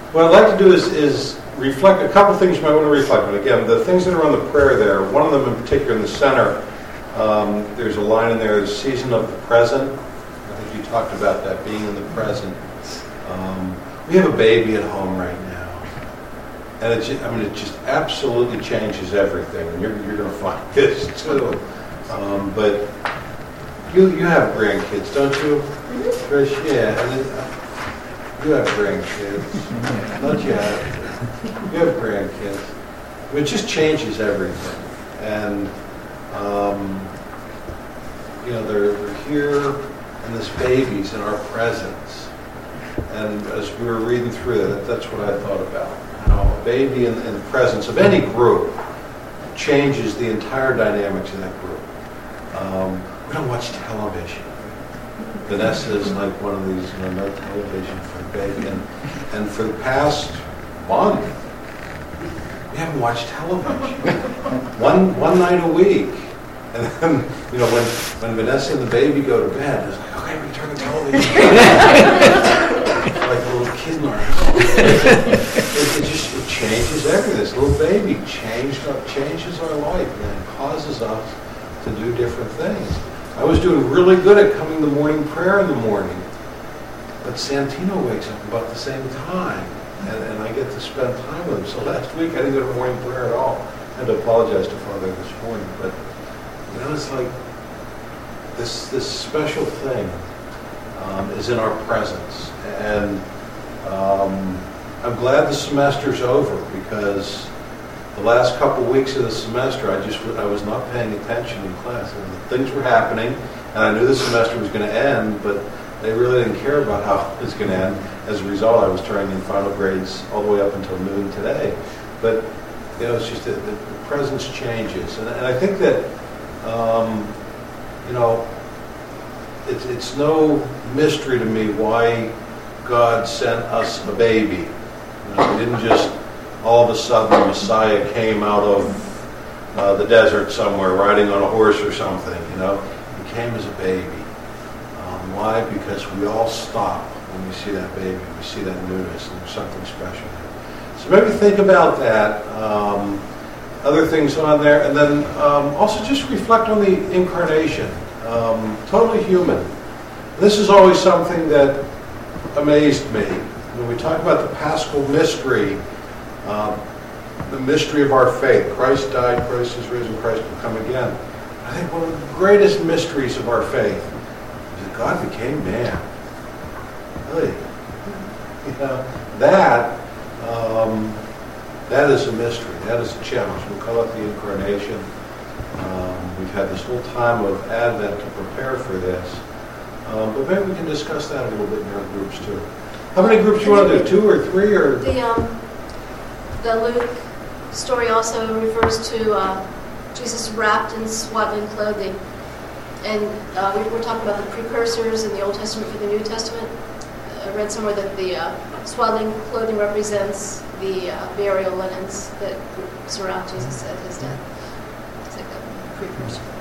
What I'd like to do is reflect a couple things you might want to reflect on. Again, the things that are on the prayer there, one of them in particular in the center, there's a line in there, the season of the present. I think you talked about that, being in the present. We have a baby at home right now. And it just absolutely changes everything. And you're going to find this too. But you have grandkids, don't you? Trish? Yeah. You have grandkids. Not yet. You have grandkids. It just changes everything. And, they're here, and this baby's in our presence. And as we were reading through that, that's what I thought about. How a baby in the presence of any group changes the entire dynamics of that group. We don't watch television. Vanessa is like one of these, no television for the baby. And for the past month, we haven't watched television. One night a week. And then, when Vanessa and the baby go to bed, it's like, okay, we turn the television on. Like a little kid in our house. It changes everything. This little baby changes our life and causes us to do different things. I was doing really good at coming to morning prayer in the morning, but Santino wakes up about the same time, and I get to spend time with him. So last week I didn't go to morning prayer at all. I had to apologize to Father this morning, but it's like this special thing is in our presence, and I'm glad the semester's over, because the last couple weeks of the semester I was not paying attention in class. And things were happening, and I knew the semester was going to end, but they really didn't care about how it was going to end. As a result, I was turning in final grades all the way up until noon today. But it's just that the presence changes, and I think that it's no mystery to me why God sent us a baby. He didn't just all of a sudden the Messiah came out of the desert somewhere riding on a horse or something. He came as a baby. Why? Because we all stop when we see that baby. We see that newness, and there's something special there. So maybe think about that. Other things on there, and then also just reflect on the incarnation. Totally human. This is always something that amazed me. When we talk about the Paschal mystery, the mystery of our faith, Christ died, Christ is risen, Christ will come again. I think one of the greatest mysteries of our faith is that God became man. Really. That is a mystery. That is a challenge. We call it the incarnation. We've had this whole time of Advent to prepare for this. But maybe we can discuss that a little bit in our groups too. How many groups do you want to do? 2 or 3 or? The Luke story also refers to Jesus wrapped in swaddling clothing. And we were talking about the precursors in the Old Testament for the New Testament. I read somewhere that the swaddling clothing represents the burial linens that surround Jesus at his death. It's like a precursor.